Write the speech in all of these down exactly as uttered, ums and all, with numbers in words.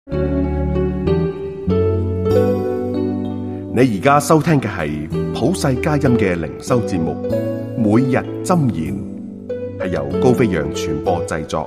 你而家收聽嘅係普世佳音嘅靈修節目，每日箴言，係由高飛揚傳播製作。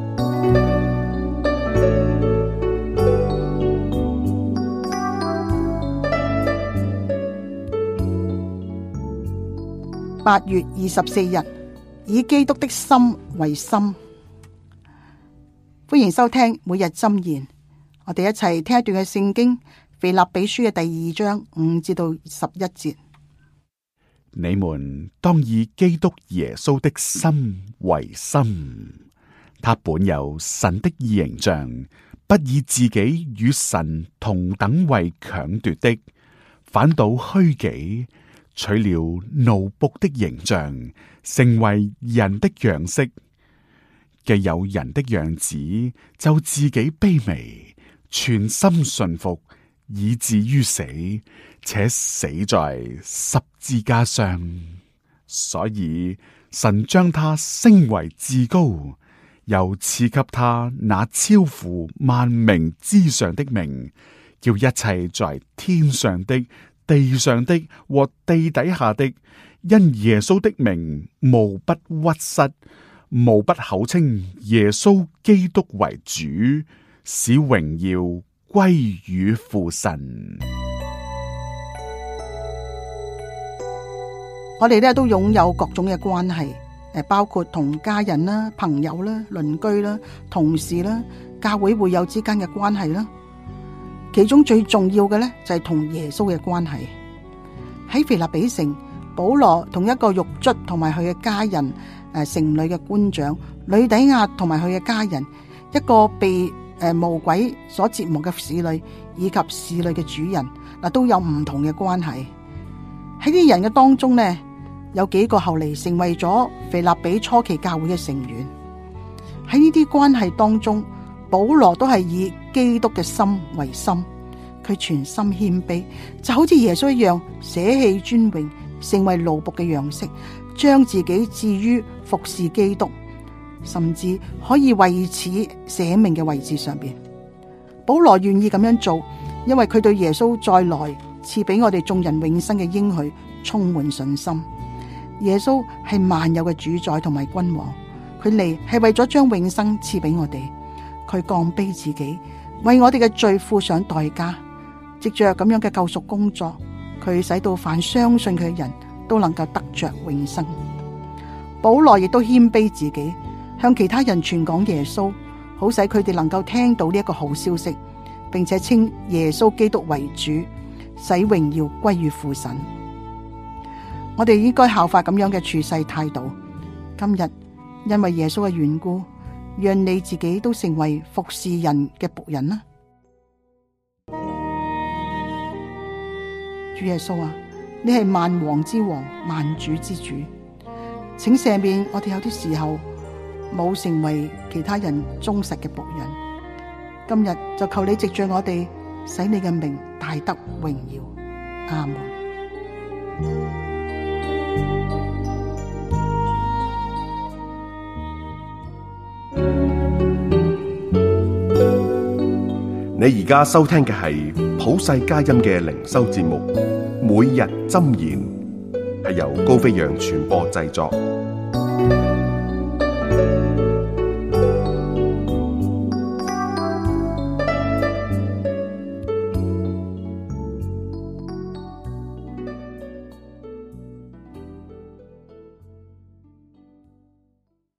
八月二十四日，以基督的心為心。歡迎收聽每日箴言，我哋一齊聽一段嘅聖經，腓立比書嘅第二章五至到十一節。 你們當以基督耶穌的心為心，他本有神的形象，不以自己與神同等為強奪的，反倒虛己，取了奴僕的形象，成為人的樣式。既有人的樣子，就自己卑微，全心順服，以至於死，且死在十字架上。所以神將他升為至高，又賜給他那超乎萬名之上的名，叫一切在天上的、地上的和地底下的，因耶穌的名，無不屈膝，無不口稱耶穌基督為主，使榮耀歸於父神。 我哋咧都擁有各種嘅關係，誒，包括同家人啦、朋友啦、鄰居啦、同事啦、教會會友之間嘅關係啦。其中最重要嘅咧就係同耶穌嘅關係。喺腓立比城，保羅同一個獄卒同埋佢嘅家人，誒，城裏嘅官長呂底亞同埋佢嘅家人，一個被誒魔鬼所折磨嘅使女，以及使女嘅主人，嗱，都有唔同嘅關係。喺啲人嘅當中呢，有幾個後嚟成為咗腓立比初期教會嘅成員。喺呢啲關係當中，保羅都係以基督嘅心為心，佢全心謙卑，就好似耶穌一樣，捨棄尊榮，成為奴僕嘅樣式，將自己置於服侍基督，甚至可以為此捨命嘅位置上邊。保羅願意咁樣做，因為佢對耶穌再來賜俾我哋眾人永生嘅應許充滿信心。耶穌係萬有嘅主宰同埋君王，佢嚟係為咗將永生賜俾我哋。佢降卑自己，為我哋嘅罪付上代價，藉着咁樣嘅救贖工作，佢使到凡相信佢嘅人都能夠得着永生。保羅亦都謙卑自己，向其他人傳講耶穌，好使佢哋能夠聽到呢一個好消息，並且稱耶穌基督為主，使榮耀歸於父神。我哋應該效法咁樣嘅處世態度。今日因為耶穌嘅緣故，讓你自己都成為服侍人嘅僕人啦。主耶穌啊，你係萬王之王，萬主之主，請赦免我哋有啲時候冇成為其他人忠實嘅僕人。今日就求你藉着我哋，使你嘅名大得榮耀。阿門。 你而家收聽嘅係普世佳音嘅靈修節目，每日箴言，係由高飛揚傳播製作。